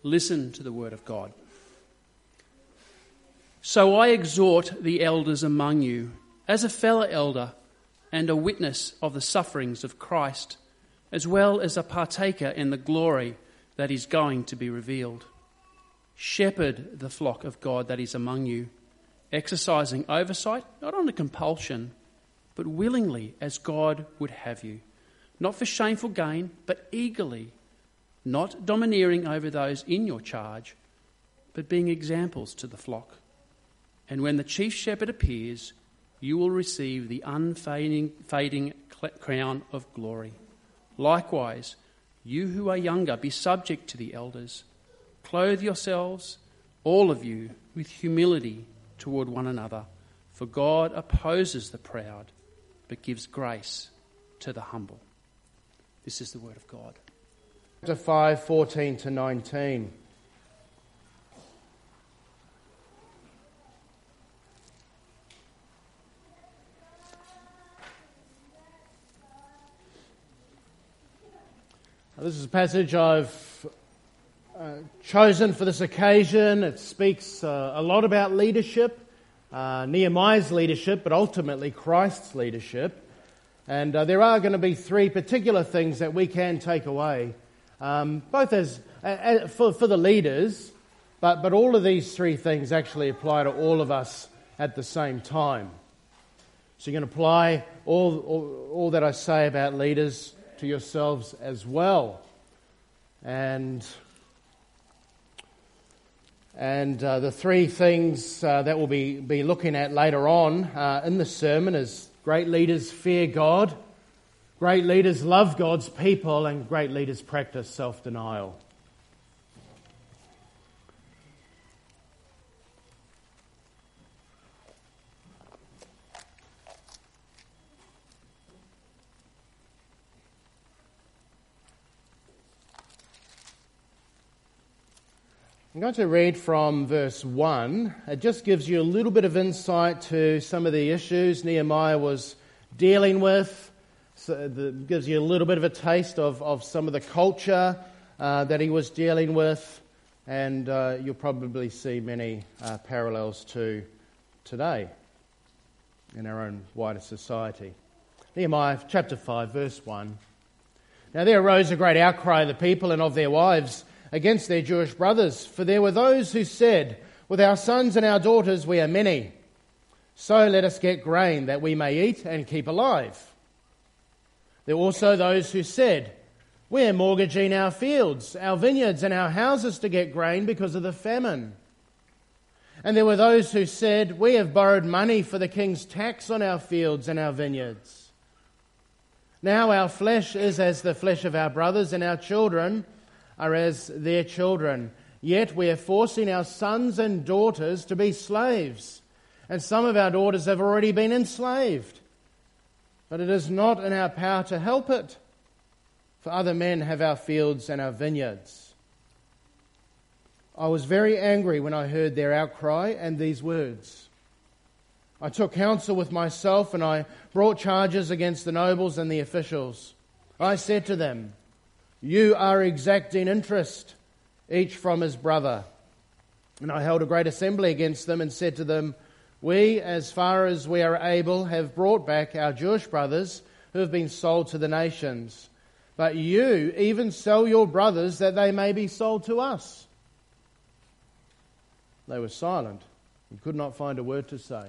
Listen to the word of God. So I exhort the elders among you, as a fellow elder and a witness of the sufferings of Christ, as well as a partaker in the glory that is going to be revealed. Shepherd the flock of God that is among you, exercising oversight, not under compulsion, but willingly as God would have you, not for shameful gain, but eagerly, not domineering over those in your charge, but being examples to the flock. And when the chief shepherd appears, you will receive the unfading crown of glory. Likewise, you who are younger, be subject to the elders. Clothe yourselves, all of you, with humility toward one another, for God opposes the proud, but gives grace to the humble. This is the word of God. Chapter 5, 14 to 19. This is a passage I've chosen for this occasion. It speaks a lot about leadership, Nehemiah's leadership, but ultimately Christ's leadership. And there are going to be three particular things that we can take away, both as for the leaders, but all of these three things actually apply to all of us at the same time. So you can apply all that I say about leaders to yourselves as well. And the three things that we'll be looking at later on in the sermon is great leaders fear God, great leaders love God's people, and great leaders practice self-denial. I'm going to read from verse 1. It just gives you a little bit of insight to some of the issues Nehemiah was dealing with. So it gives you a little bit of a taste of some of the culture that he was dealing with. And you'll probably see many parallels to today in our own wider society. Nehemiah chapter 5, verse 1. Now there arose a great outcry of the people and of their wives against their Jewish brothers, for there were those who said, with our sons and our daughters we are many, so let us get grain that we may eat and keep alive. There were also those who said, we are mortgaging our fields, our vineyards and our houses to get grain because of the famine. And there were those who said, we have borrowed money for the king's tax on our fields and our vineyards. Now our flesh is as the flesh of our brothers, and our children are as their children. Yet we are forcing our sons and daughters to be slaves, and some of our daughters have already been enslaved. But it is not in our power to help it, for other men have our fields and our vineyards. I was very angry when I heard their outcry and these words. I took counsel with myself, and I brought charges against the nobles and the officials. I said to them, you are exacting interest, each from his brother. And I held a great assembly against them and said to them, we, as far as we are able, have brought back our Jewish brothers who have been sold to the nations. But you even sell your brothers that they may be sold to us. They were silent and could not find a word to say.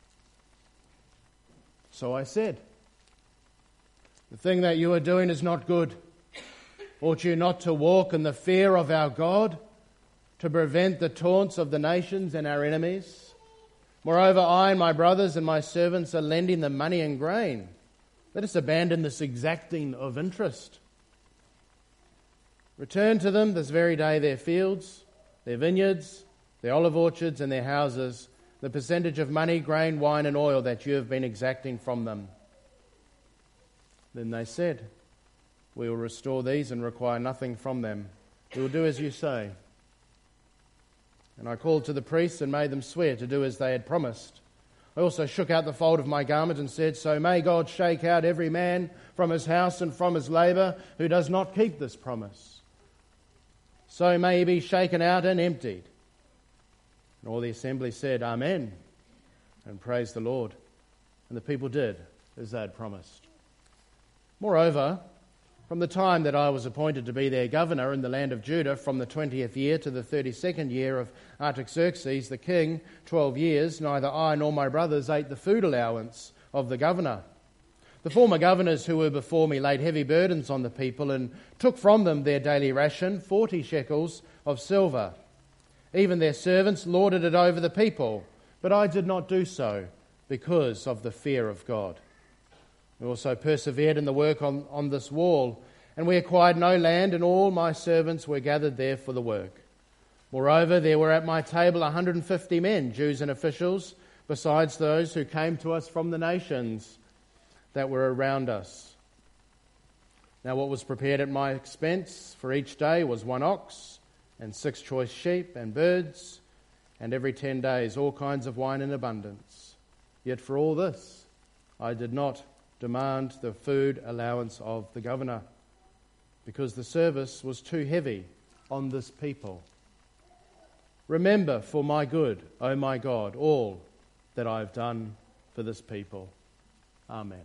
So I said, the thing that you are doing is not good. Ought you not to walk in the fear of our God, to prevent the taunts of the nations and our enemies? Moreover, I and my brothers and my servants are lending them money and grain. Let us abandon this exacting of interest. Return to them this very day their fields, their vineyards, their olive orchards and their houses, the percentage of money, grain, wine and oil that you have been exacting from them. Then they said, we will restore these and require nothing from them. We will do as you say. And I called to the priests and made them swear to do as they had promised. I also shook out the fold of my garment and said, so may God shake out every man from his house and from his labour who does not keep this promise. so may he be shaken out and emptied." And all the assembly said, "Amen," and praised the Lord. And the people did as they had promised. Moreover, from the time that I was appointed to be their governor in the land of Judah, from the 20th year to the 32nd year of Artaxerxes the king, 12 years, neither I nor my brothers ate the food allowance of the governor. The former governors who were before me laid heavy burdens on the people and took from them their daily ration, 40 shekels of silver. Even their servants lorded it over the people, but I did not do so because of the fear of God. We also persevered in the work on this wall, and we acquired no land, and all my servants were gathered there for the work. Moreover, there were at my table 150 men, Jews and officials, besides those who came to us from the nations that were around us. Now what was prepared at my expense for each day was 1 ox, and 6 choice sheep and birds, and every 10 days all kinds of wine in abundance. Yet for all this I did not demand the food allowance of the governor, because the service was too heavy on this people. Remember for my good, O my God, all that I have done for this people. Amen.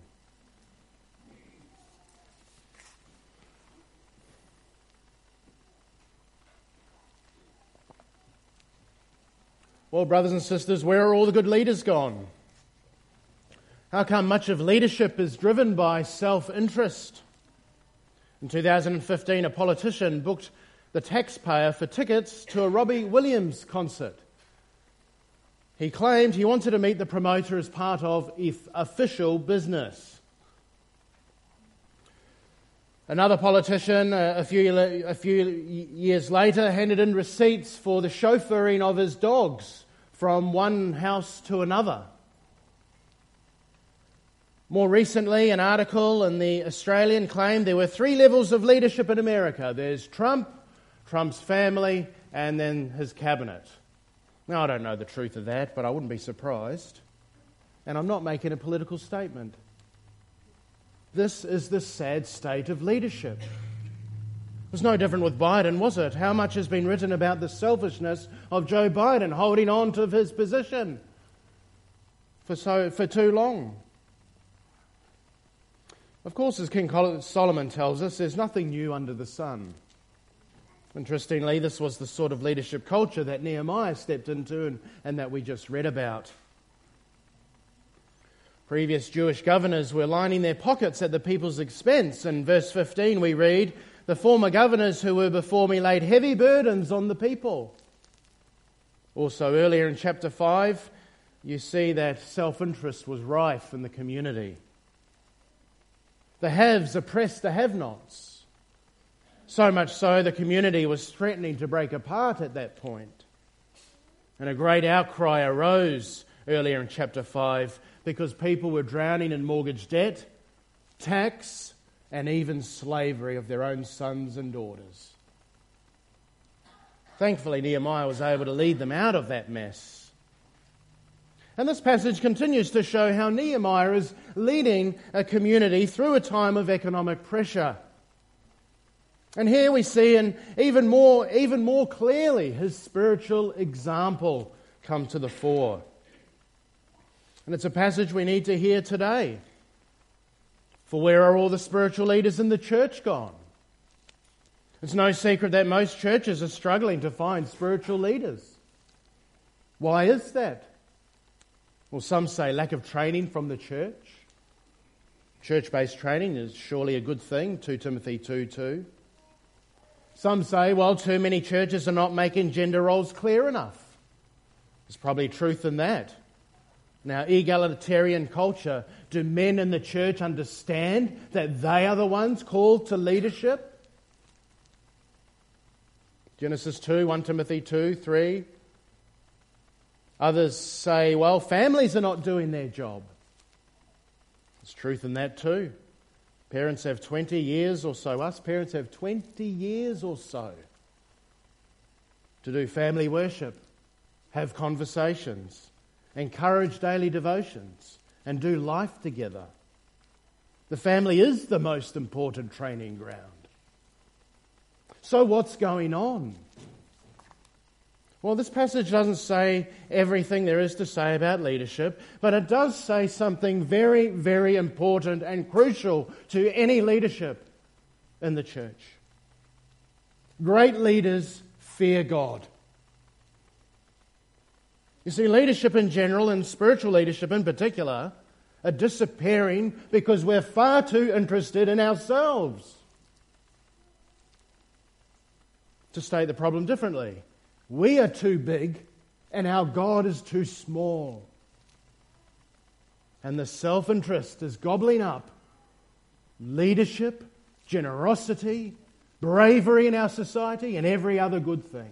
Well, brothers and sisters, where are all the good leaders gone? How come much of leadership is driven by self-interest? In 2015, a politician booked the taxpayer for tickets to a Robbie Williams concert. He claimed he wanted to meet the promoter as part of official business. Another politician, a few years later, handed in receipts for the chauffeuring of his dogs from one house to another. More recently, an article in the Australian claimed there were 3 levels of leadership in America. There's Trump, Trump's family, and then his cabinet. Now, I don't know the truth of that, but I wouldn't be surprised. And I'm not making a political statement. This is the sad state of leadership. It was no different with Biden, was it? How much has been written about the selfishness of Joe Biden holding on to his position for too long? Of course, as King Solomon tells us, there's nothing new under the sun. Interestingly, this was the sort of leadership culture that Nehemiah stepped into and that we just read about. Previous Jewish governors were lining their pockets at the people's expense. In verse 15 we read, "The former governors who were before me laid heavy burdens on the people." Also earlier in chapter 5, you see that self-interest was rife in the community. The haves oppressed the have-nots. So much so the community was threatening to break apart at that point. And a great outcry arose earlier in chapter 5 because people were drowning in mortgage debt, tax, and even slavery of their own sons and daughters. Thankfully, Nehemiah was able to lead them out of that mess. And this passage continues to show how Nehemiah is leading a community through a time of economic pressure. And here we see even more clearly his spiritual example come to the fore. And it's a passage we need to hear today. For where are all the spiritual leaders in the church gone? It's no secret that most churches are struggling to find spiritual leaders. Why is that? Well, some say lack of training from the church. Church-based training is surely a good thing, 2 Timothy 2:2. Some say, well, too many churches are not making gender roles clear enough. There's probably truth in that. Now, egalitarian culture, do men in the church understand that they are the ones called to leadership? Genesis 2, 1 Timothy 2, 3. Others say, well, families are not doing their job. There's truth in that too. Parents have 20 years or so. Us parents have 20 years or so to do family worship, have conversations, encourage daily devotions, and do life together. The family is the most important training ground. So what's going on? Well, this passage doesn't say everything there is to say about leadership, but it does say something very, very important and crucial to any leadership in the church. Great leaders fear God. You see, leadership in general and spiritual leadership in particular are disappearing because we're far too interested in ourselves. To state the problem differently, we are too big and our God is too small. And the self-interest is gobbling up leadership, generosity, bravery in our society, and every other good thing.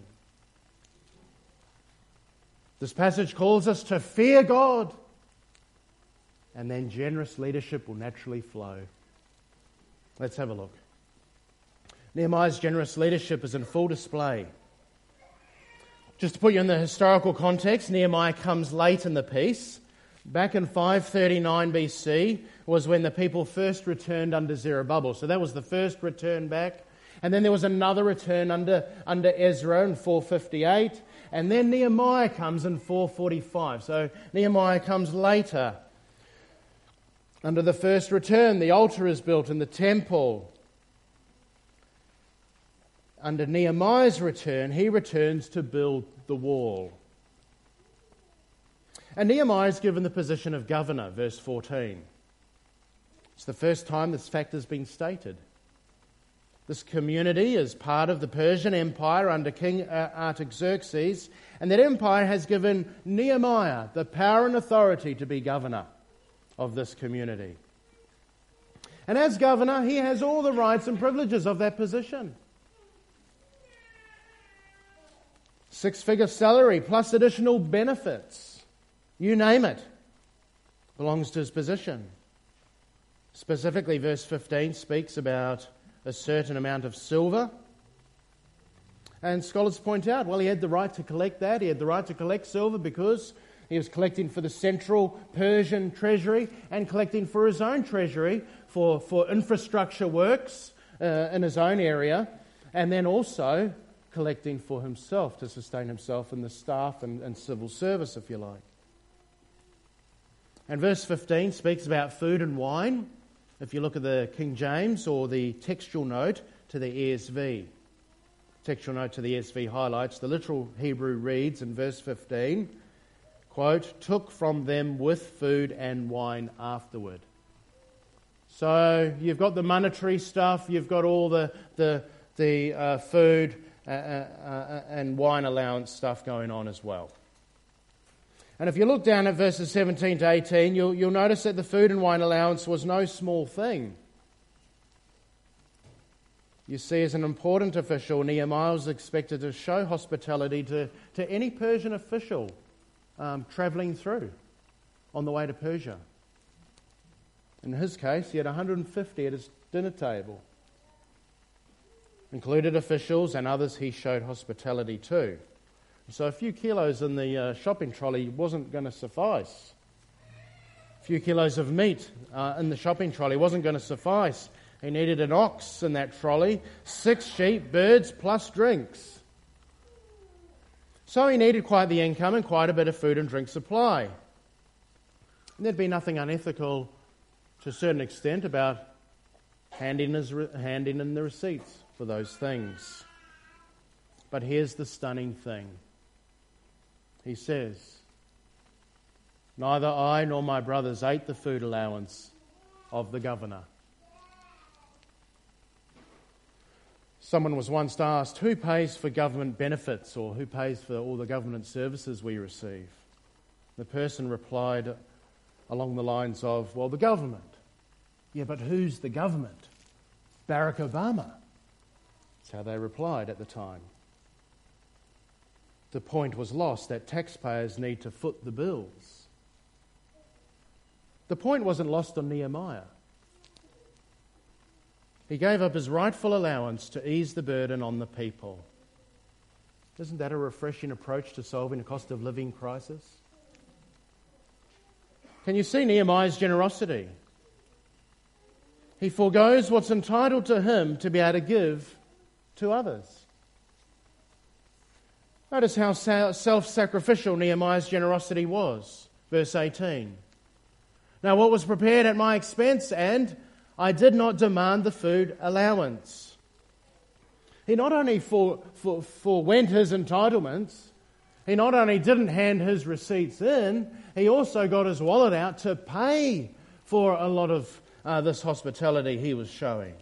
This passage calls us to fear God, and then generous leadership will naturally flow. Let's have a look. Nehemiah's generous leadership is in full display. Just to put you in the historical context, Nehemiah comes late in the piece. Back in 539 BC was when the people first returned under Zerubbabel. So that was the first return back. And then there was another return under Ezra in 458. And then Nehemiah comes in 445. So Nehemiah comes later. Under the first return, the altar is built in the temple. Under Nehemiah's return, he returns to build the wall. And Nehemiah is given the position of governor, verse 14. It's the first time this fact has been stated. This community is part of the Persian Empire under King Artaxerxes, and that empire has given Nehemiah the power and authority to be governor of this community. And as governor, he has all the rights and privileges of that position. 6-figure salary plus additional benefits. You name it. Belongs to his position. Specifically, verse 15 speaks about a certain amount of silver. And scholars point out, well, he had the right to collect that. He had the right to collect silver because he was collecting for the central Persian treasury and collecting for his own treasury for infrastructure works in his own area, and then also collecting for himself to sustain himself in the staff and civil service, if you like. And verse 15 speaks about food and wine. If you look at the King James or the textual note to the ESV. Textual note to the ESV highlights, the literal Hebrew reads in verse 15, quote, took from them with food and wine afterward. So you've got the monetary stuff, you've got all the food and wine allowance stuff going on as well. And if you look down at verses 17 to 18, you'll notice that the food and wine allowance was no small thing. You see, as an important official, Nehemiah was expected to show hospitality to any Persian official travelling through on the way to Persia. In his case, he had 150 at his dinner table. Included officials and others he showed hospitality to. So a few kilos in the shopping trolley wasn't going to suffice. A few kilos of meat in the shopping trolley wasn't going to suffice. He needed an ox in that trolley, 6 sheep, birds, plus drinks. So he needed quite the income and quite a bit of food and drink supply. And there'd be nothing unethical to a certain extent about handing in the receipts for those things. But here's the stunning thing. He says, neither I nor my brothers ate the food allowance of the governor. Someone was once asked, who pays for government benefits or who pays for all the government services we receive? The person replied along the lines of, well, the government. Yeah, but who's the government? Barack Obama. That's how they replied at the time. The point was lost that taxpayers need to foot the bills. The point wasn't lost on Nehemiah. He gave up his rightful allowance to ease the burden on the people. Isn't that a refreshing approach to solving a cost of living crisis? Can you see Nehemiah's generosity? He forgoes what's entitled to him to be able to give to others. Notice how self-sacrificial Nehemiah's generosity was. Verse 18. Now what was prepared at my expense, and I did not demand the food allowance. He not only forwent his entitlements, he not only didn't hand his receipts in, he also got his wallet out to pay for a lot of this hospitality he was showing.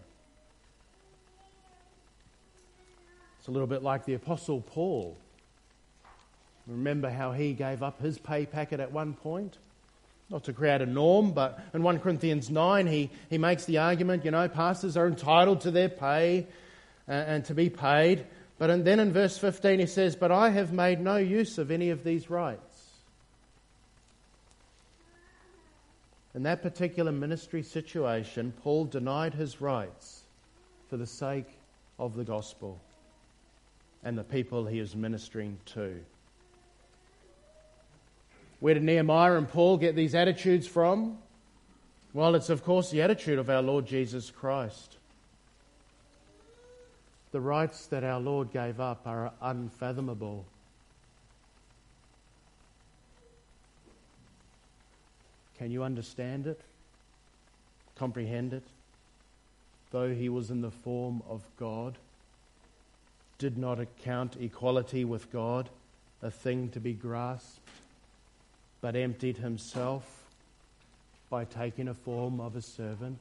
It's a little bit like the Apostle Paul. Remember how he gave up his pay packet at one point? Not to create a norm, but in 1 Corinthians 9 he makes the argument, pastors are entitled to their pay and to be paid. But then in verse 15 he says, but I have made no use of any of these rights. In that particular ministry situation, Paul denied his rights for the sake of the gospel and the people he is ministering to. Where did Nehemiah and Paul get these attitudes from? Well, it's of course the attitude of our Lord Jesus Christ. The rights that our Lord gave up are unfathomable. Can you understand it? Comprehend it? Though he was in the form of God, did not account equality with God a thing to be grasped, but emptied himself by taking a form of a servant.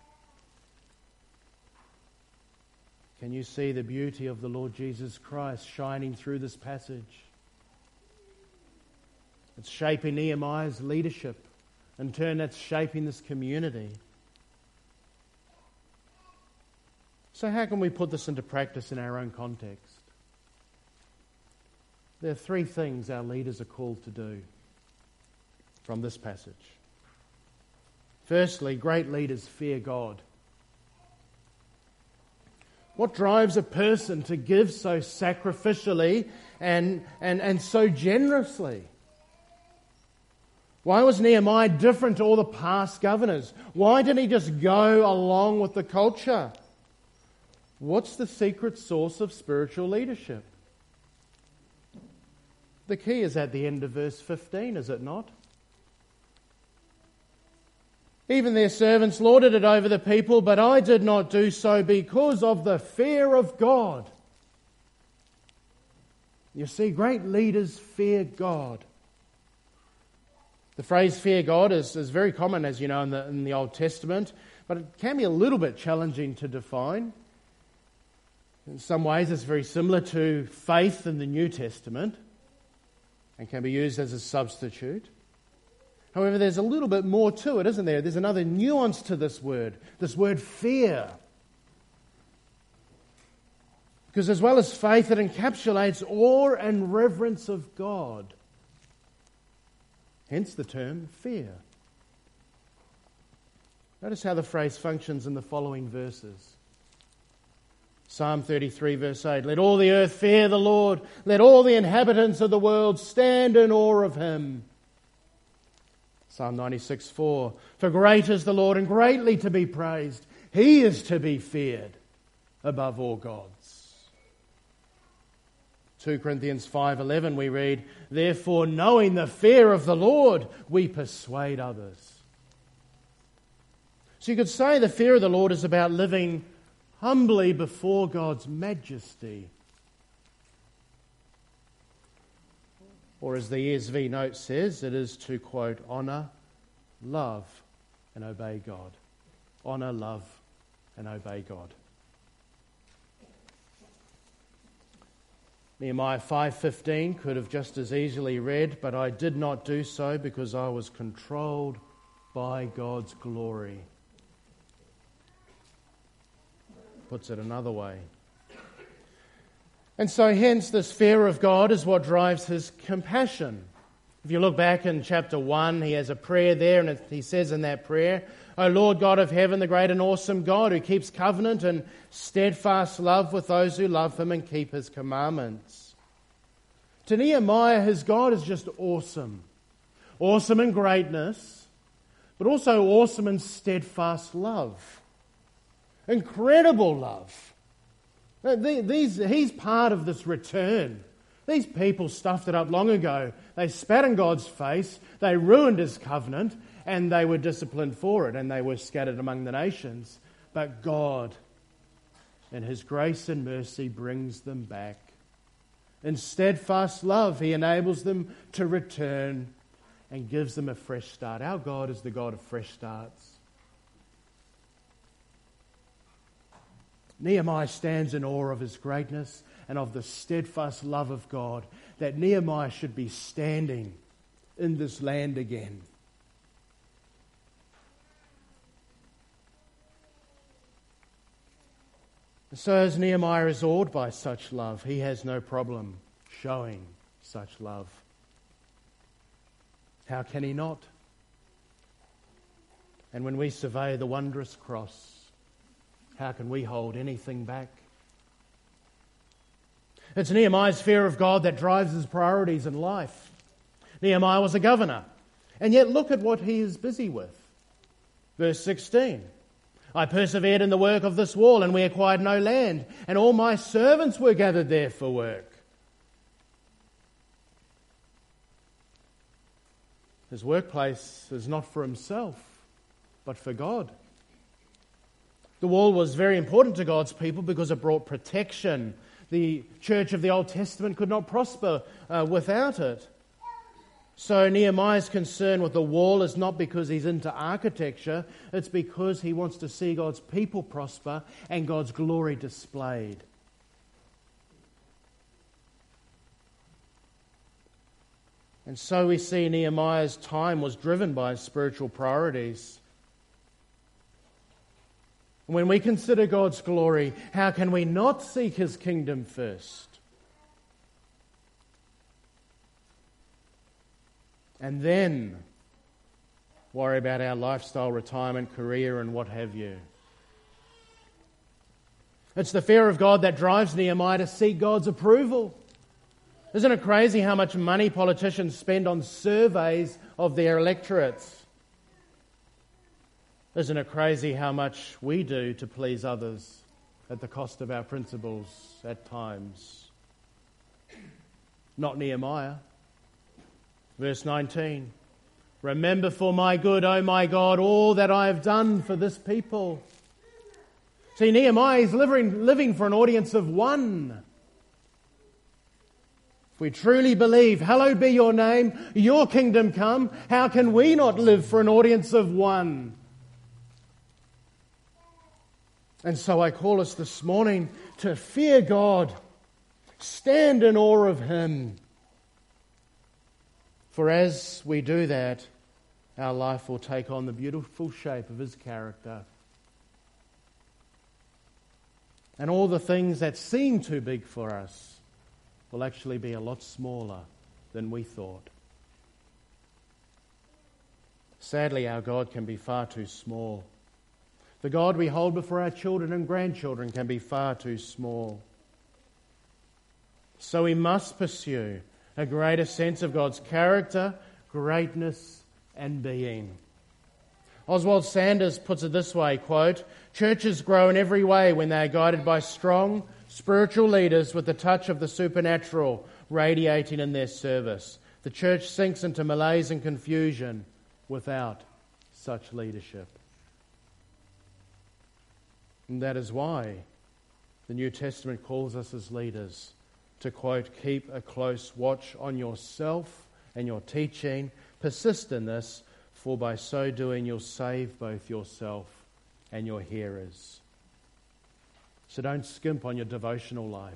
Can you see the beauty of the Lord Jesus Christ shining through this passage? It's shaping Nehemiah's leadership. In turn, that's shaping this community. So how can we put this into practice in our own context? There are three things our leaders are called to do from this passage. Firstly, great leaders fear God. What drives a person to give so sacrificially and so generously? Why was Nehemiah different to all the past governors? Why didn't he just go along with the culture? What's the secret source of spiritual leadership? The key is at the end of verse 15, is it not? Even their servants lorded it over the people, but I did not do so because of the fear of God. You see, great leaders fear God. The phrase fear God is very common, as you know, in the Old Testament, but it can be a little bit challenging to define. In some ways, it's very similar to faith in the New Testament and can be used as a substitute. However, there's a little bit more to it, isn't there? There's another nuance to this word fear. Because as well as faith, it encapsulates awe and reverence of God. Hence the term fear. Notice how the phrase functions in the following verses. Psalm 33 verse 8, let all the earth fear the Lord, let all the inhabitants of the world stand in awe of him. Psalm 96:4, for great is the Lord and greatly to be praised. He is to be feared above all gods. 2 Corinthians 5:11 we read, therefore knowing the fear of the Lord, we persuade others. So you could say the fear of the Lord is about living humbly before God's majesty. Or as the ESV note says, it is to, quote, honour, love and obey God. Honour, love and obey God. Nehemiah 5:15 could have just as easily read, but I did not do so because I was controlled by God's glory. Puts it another way. And so hence this fear of God is what drives his compassion. If you look back in chapter 1, he has a prayer there, and he says in that prayer, O Lord God of heaven, the great and awesome God who keeps covenant and steadfast love with those who love him and keep his commandments. To Nehemiah, his God is just awesome. Awesome in greatness, but also awesome in steadfast love. Incredible love. He's part of this return. These people stuffed it up long ago. They spat in God's face, they ruined His covenant, and they were disciplined for it, and they were scattered among the nations. But God, in His grace and mercy, brings them back. In steadfast love, He enables them to return and gives them a fresh start. Our God is the God of fresh starts. Nehemiah stands in awe of His greatness and of the steadfast love of God, that Nehemiah should be standing in this land again. So as Nehemiah is awed by such love, he has no problem showing such love. How can he not? And when we survey the wondrous cross, how can we hold anything back? It's Nehemiah's fear of God that drives his priorities in life. Nehemiah was a governor, and yet look at what he is busy with. Verse 16. I persevered in the work of this wall, and we acquired no land, and all my servants were gathered there for work. His workplace is not for himself, but for God. The wall was very important to God's people because it brought protection. The church of the Old Testament could not prosper without it. So Nehemiah's concern with the wall is not because he's into architecture, it's because he wants to see God's people prosper and God's glory displayed. And so we see Nehemiah's time was driven by his spiritual priorities. When we consider God's glory, how can we not seek His kingdom first? And then worry about our lifestyle, retirement, career, and what have you. It's the fear of God that drives Nehemiah to seek God's approval. Isn't it crazy how much money politicians spend on surveys of their electorates? Isn't it crazy how much we do to please others at the cost of our principles at times? Not Nehemiah. Verse 19, remember for my good, O my God, all that I have done for this people. See, Nehemiah is living for an audience of one. If we truly believe, hallowed be your name, your kingdom come, how can we not live for an audience of one? And so I call us this morning to fear God, stand in awe of Him. For as we do that, our life will take on the beautiful shape of His character. And all the things that seem too big for us will actually be a lot smaller than we thought. Sadly, our God can be far too small. The God we hold before our children and grandchildren can be far too small. So we must pursue a greater sense of God's character, greatness, and being. Oswald Sanders puts it this way, quote, churches grow in every way when they are guided by strong spiritual leaders with the touch of the supernatural radiating in their service. The church sinks into malaise and confusion without such leadership. And that is why the New Testament calls us as leaders to, quote, keep a close watch on yourself and your teaching. Persist in this, for by so doing you'll save both yourself and your hearers. So don't skimp on your devotional life.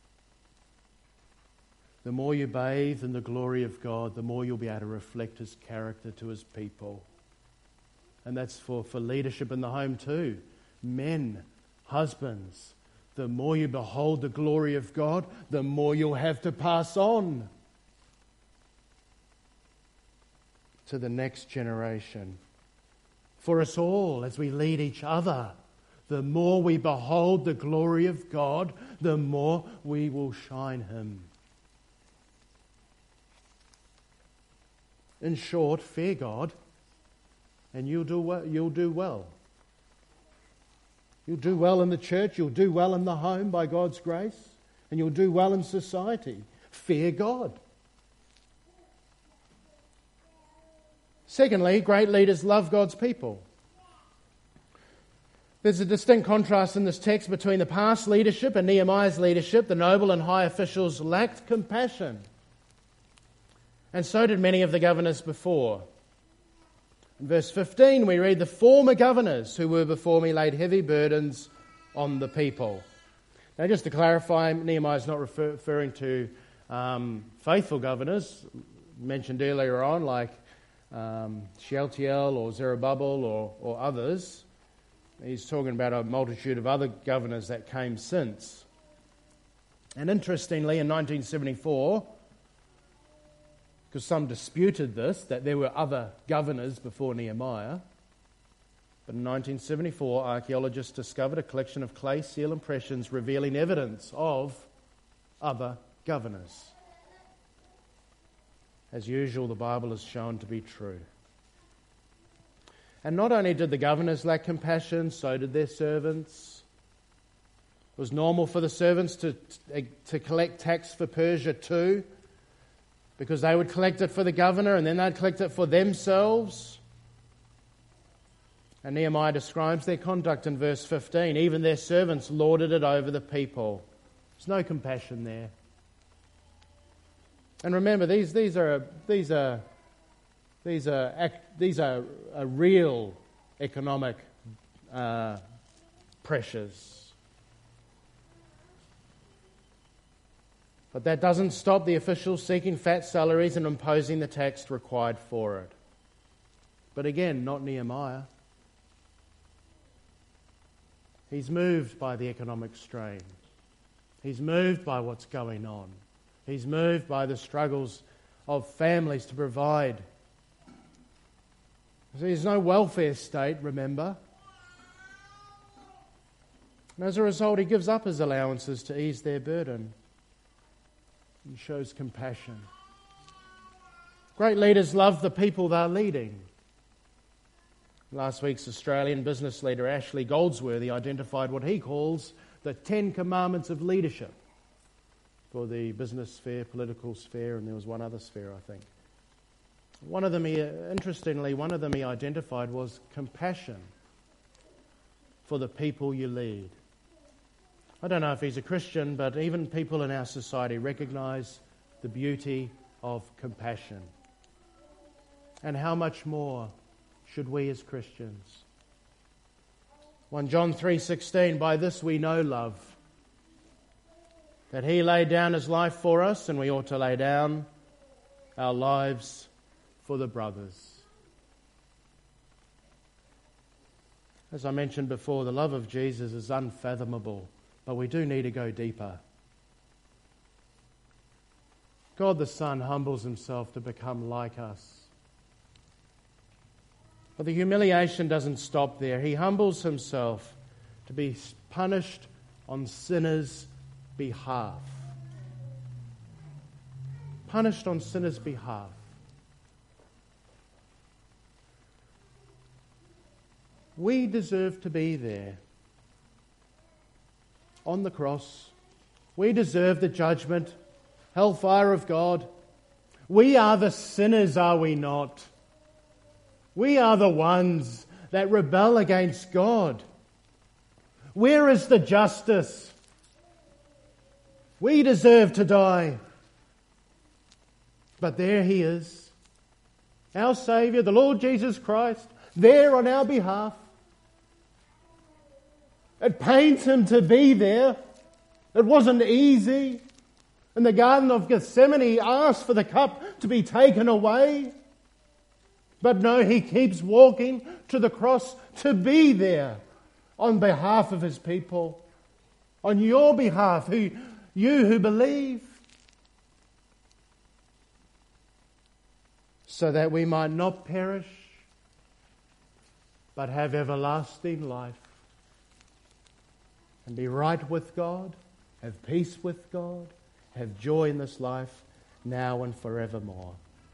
The more you bathe in the glory of God, the more you'll be able to reflect His character to His people. And that's for leadership in the home too. Men, husbands, the more you behold the glory of God, the more you'll have to pass on to the next generation. For us all, as we lead each other, the more we behold the glory of God, the more we will shine Him. In short, fear God, and you'll do well. You'll do well. You'll do well in the church, you'll do well in the home by God's grace, and you'll do well in society. fear God. Secondly, great leaders love God's people. There's a distinct contrast in this text between the past leadership and Nehemiah's leadership. The noble and high officials lacked compassion, and so did many of the governors before. In verse 15 we read, "The former governors who were before me laid heavy burdens on the people." Now just to clarify, Nehemiah is not referring to faithful governors mentioned earlier on, like Shealtiel or Zerubbabel or others. He's talking about a multitude of other governors that came since. And interestingly, in 1974, because some disputed this, that there were other governors before Nehemiah, but in 1974, archaeologists discovered a collection of clay seal impressions revealing evidence of other governors. As usual, the Bible is shown to be true. And not only did the governors lack compassion, so did their servants. It was normal for the servants to collect tax for Persia too, because they would collect it for the governor and then they'd collect it for themselves. And Nehemiah describes their conduct in verse 15. Even their servants lorded it over the people. There's no compassion there. And remember, these are real economic pressures. But that doesn't stop the officials seeking fat salaries and imposing the tax required for it. But again, not Nehemiah. He's moved by the economic strain. He's moved by what's going on. He's moved by the struggles of families to provide. There's no welfare state, remember. And as a result, he gives up his allowances to ease their burden. He shows compassion. Great leaders love the people they're leading. Last week's Australian business leader Ashley Goldsworthy identified what he calls the 10 Commandments of leadership for the business sphere, political sphere, and there was one other sphere, I think. One of them he identified was compassion for the people you lead. I don't know if he's a Christian, but even people in our society recognise the beauty of compassion. And how much more should we as Christians? 1 John 3:16, by this we know love, that he laid down his life for us, and we ought to lay down our lives for the brothers. As I mentioned before, the love of Jesus is unfathomable, but we do need to go deeper. God the Son humbles himself to become like us. But the humiliation doesn't stop there. He humbles himself to be punished on sinners' behalf. Punished on sinners' behalf. We deserve to be there on the cross. We deserve the judgment, hellfire of God. We are the sinners, are we not? We are the ones that rebel against God. Where is the justice? We deserve to die. But there he is, our Saviour, the Lord Jesus Christ, there on our behalf. It pains him to be there. It wasn't easy. In the Garden of Gethsemane, he asked for the cup to be taken away. But no, he keeps walking to the cross to be there on behalf of his people, on your behalf, you who believe, so that we might not perish, but have everlasting life and be right with God, have peace with God, have joy in this life now and forevermore.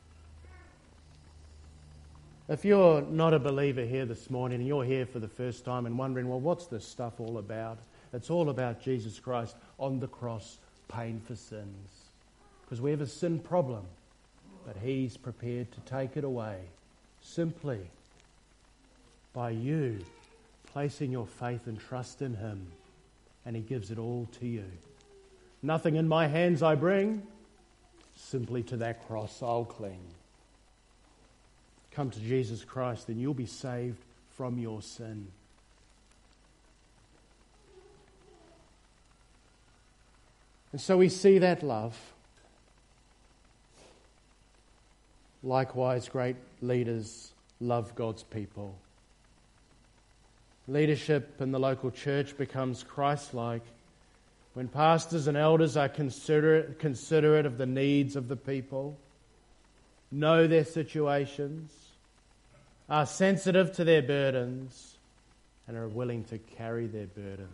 If you're not a believer here this morning and you're here for the first time and wondering, well, what's this stuff all about? It's all about Jesus Christ on the cross paying for sins. because we have a sin problem, but He's prepared to take it away simply by you placing your faith and trust in Him, and He gives it all to you. Nothing in my hands I bring, simply to that cross I'll cling. Come to Jesus Christ and you'll be saved from your sin. And so we see that love. Likewise, great leaders love God's people. Leadership in the local church becomes Christ-like when pastors and elders are considerate of the needs of the people, know their situations, are sensitive to their burdens, and are willing to carry their burdens.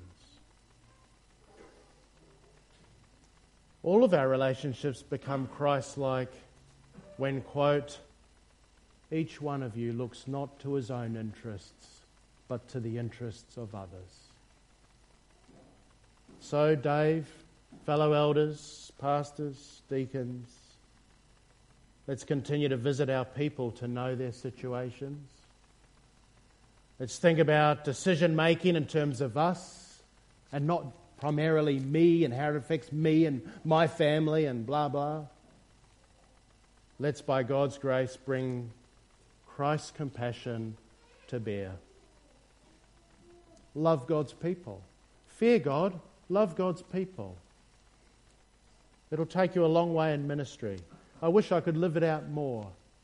All of our relationships become Christ-like when, quote, each one of you looks not to his own interests, but to the interests of others. So, Dave, fellow elders, pastors, deacons, let's continue to visit our people to know their situations. Let's think about decision making in terms of us and not primarily me and how it affects me and my family and blah, blah. Let's, by God's grace, bring Christ's compassion to bear. Love God's people. Fear God. Love God's people. It'll take you a long way in ministry. I wish I could live it out more.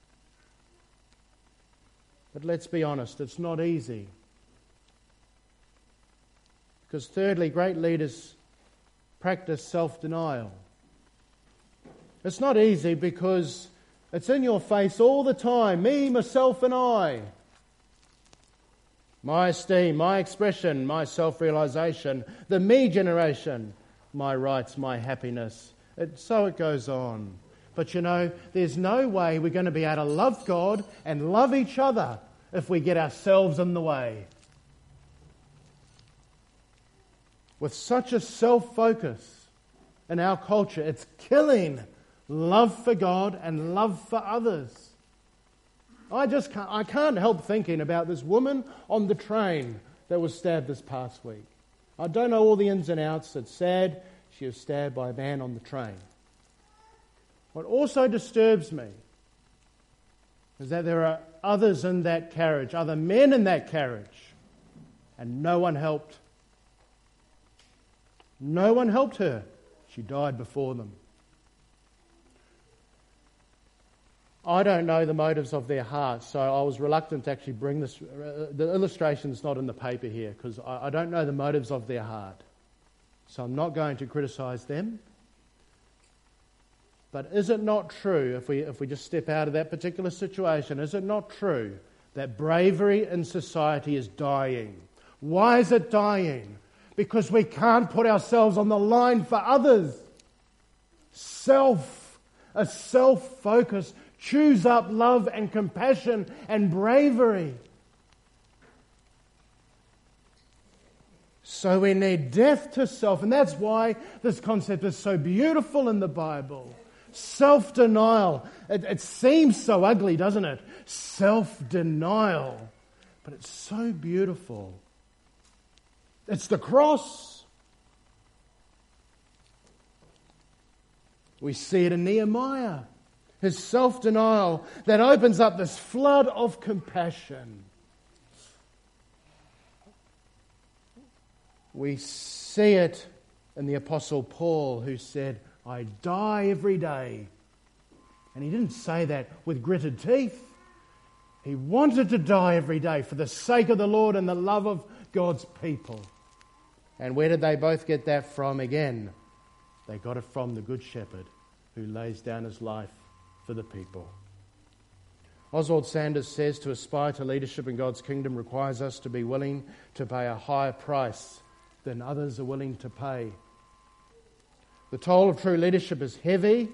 But let's be honest, it's not easy. Because thirdly, great leaders practice self-denial. It's not easy because it's in your face all the time. Me, myself and I. My esteem, my expression, my self-realization, the me generation, my rights, my happiness. So it goes on. But you know, there's no way we're going to be able to love God and love each other if we get ourselves in the way. With such a self-focus in our culture, it's killing love for God and love for others. I can't help thinking about this woman on the train that was stabbed this past week. I don't know all the ins and outs. It's sad. She was stabbed by a man on the train. What also disturbs me is that there are others in that carriage, other men in that carriage, and no one helped. No one helped her. She died before them. I don't know the motives of their hearts, so I was reluctant to actually bring this. The illustration's not in the paper here because I don't know the motives of their heart. So I'm not going to criticise them. But is it not true, if we just step out of that particular situation, is it not true that bravery in society is dying? Why is it dying? Because we can't put ourselves on the line for others. A self-focus chews up love and compassion and bravery. So we need death to self, and that's why this concept is so beautiful in the Bible. Self-denial. It seems so ugly, doesn't it? Self-denial. But it's so beautiful. It's the cross. We see it in Nehemiah. His self-denial that opens up this flood of compassion. We see it in the Apostle Paul, who said, I die every day. And he didn't say that with gritted teeth. He wanted to die every day for the sake of the Lord and the love of God's people. And where did they both get that from again? They got it from the Good Shepherd who lays down his life for the people. Oswald Sanders says to aspire to leadership in God's kingdom requires us to be willing to pay a higher price than others are willing to pay. The toll of true leadership is heavy,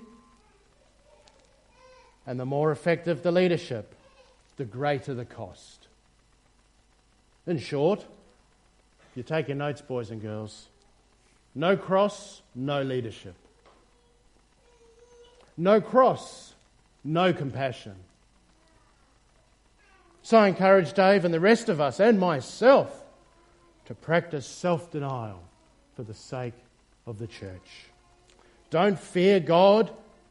and the more effective the leadership, the greater the cost. In short, if you're taking notes, boys and girls, no cross, no leadership. no cross, no compassion. So I encourage Dave and the rest of us and myself to practice self-denial for the sake of the church. Don't fear God.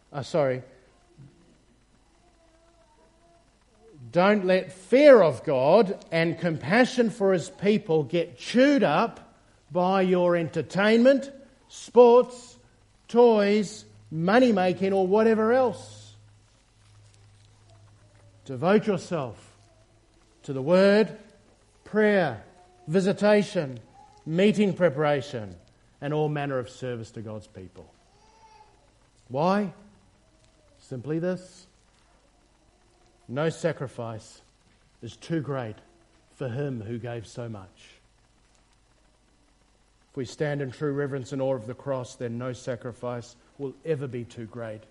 Don't let fear of God and compassion for His people get chewed up by your entertainment, sports, toys, money-making, or whatever else. Devote yourself to the Word, prayer, visitation, meeting preparation, and all manner of service to God's people. Why? Simply this: no sacrifice is too great for Him who gave so much. If we stand in true reverence and awe of the cross, then no sacrifice will ever be too great.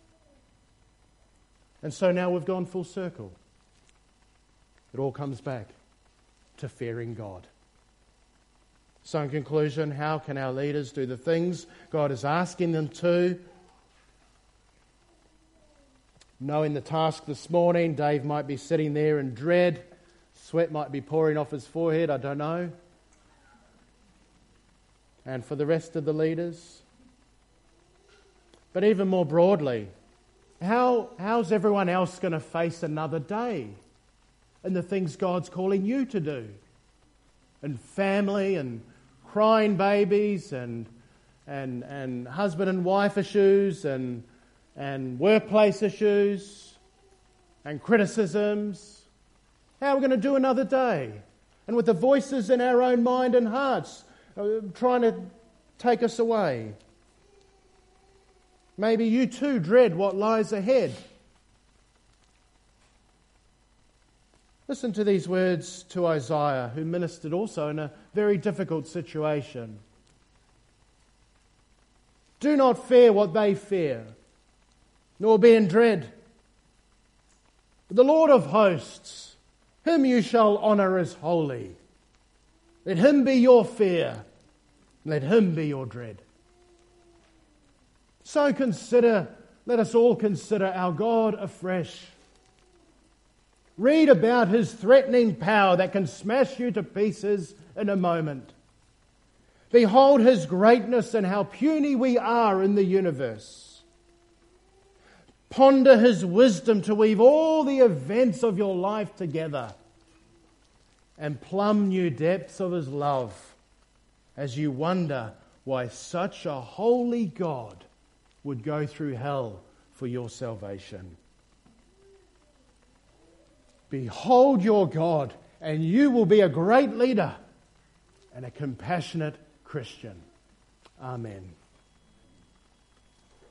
And so now we've gone full circle. It all comes back to fearing God. So in conclusion, how can our leaders do the things God is asking them to? Knowing the task this morning, Dave might be sitting there in dread. Sweat might be pouring off his forehead, I don't know. And for the rest of the leaders. But even more broadly, how's everyone else going to face another day and the things God's calling you to do? And family and crying babies and husband and wife issues and workplace issues and criticisms. How are we going to do another day? And with the voices in our own mind and hearts trying to take us away. Maybe you too dread what lies ahead. Listen to these words to Isaiah, who ministered also in a very difficult situation. Do not fear what they fear, nor be in dread. But the Lord of hosts, Him you shall honour as holy. Let Him be your fear, let Him be your dread. So let us all consider our God afresh. Read about His threatening power that can smash you to pieces in a moment. Behold His greatness and how puny we are in the universe. Ponder His wisdom to weave all the events of your life together and plumb new depths of His love as you wonder why such a holy God would go through hell for your salvation. Behold your God, and you will be a great leader and a compassionate Christian. Amen.